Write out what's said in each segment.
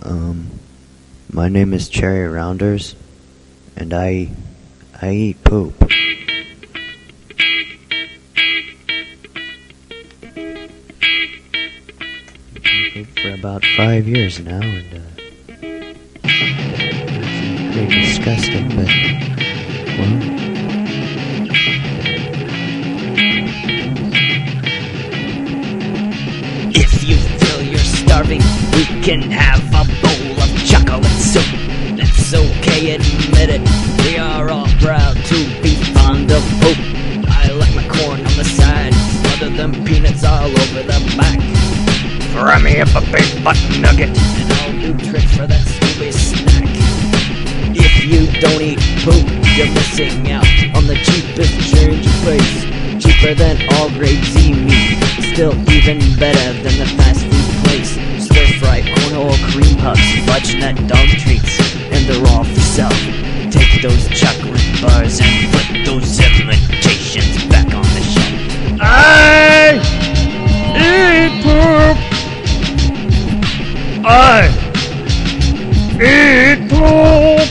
Um, my name is Cherry Rounders, and I eat poop. Poop for about 5 years now, and it's pretty disgusting, but well. If you feel you're starving, we can have a bowl of chocolate soup. That's okay, admit it. We are all proud to be fond of poop. I like my corn on the side, other than peanuts all over the back. Fry me up a big butt nugget, and I'll do tricks for that Scooby snack. If you don't eat poop, you're missing out on the cheapest change of place. Cheaper than all grade Z meat, still even better than the fast food place. Stir-fried cornhole cream puffs, fudge nut dog treats, and they're all for sale. Take those chocolate bars and put those imitations back on the shelf. I eat poop. I eat poop.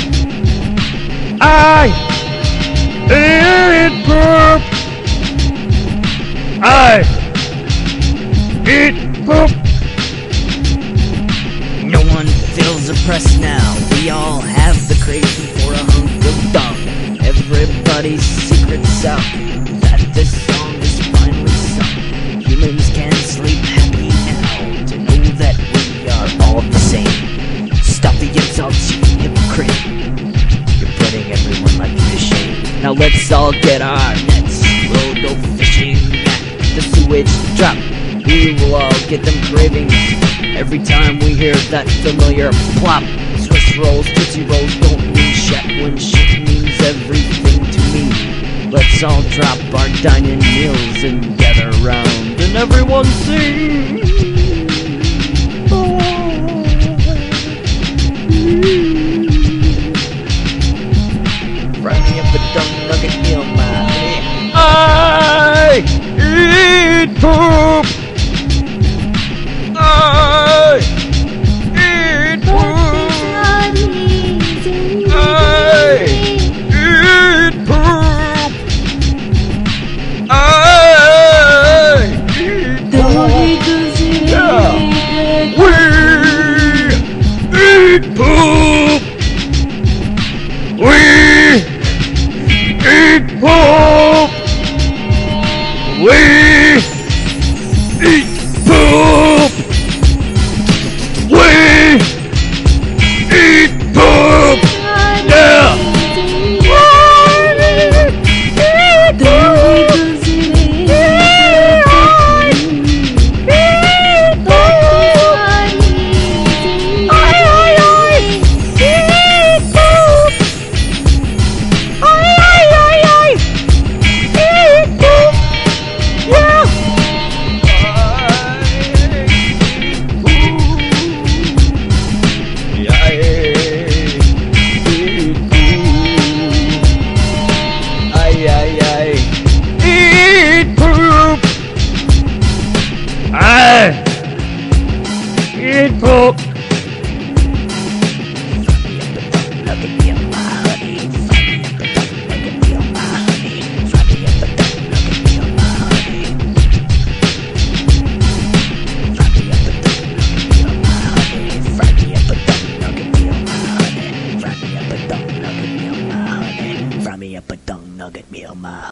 I eat poop. I eat poop. No one feels oppressed now. We all have the craving for a hunk of dung. Everybody's secret's out that this song is finally sung. Humans can sleep happy now to know that we are all the same. Stop the insults, you hypocrite. You're putting everyone like you to shame. Now let's all get our nets. We'll go fishing at the sewage drop. We will all get them cravings every time we hear that familiar plop. Swiss rolls, Tootsie Rolls don't mean shit when shit means everything to me. Let's all drop our dining meals and gather round and everyone sing. Fry me up a dung nugget meal, my honey. I eat poop. I eat poop. I eat poop. I eat poop. Yeah. We eat poop. We eat poop. We eat poop. We eat poop. Yeah. I eat poop. Fry me up a dung nugget meal, ma.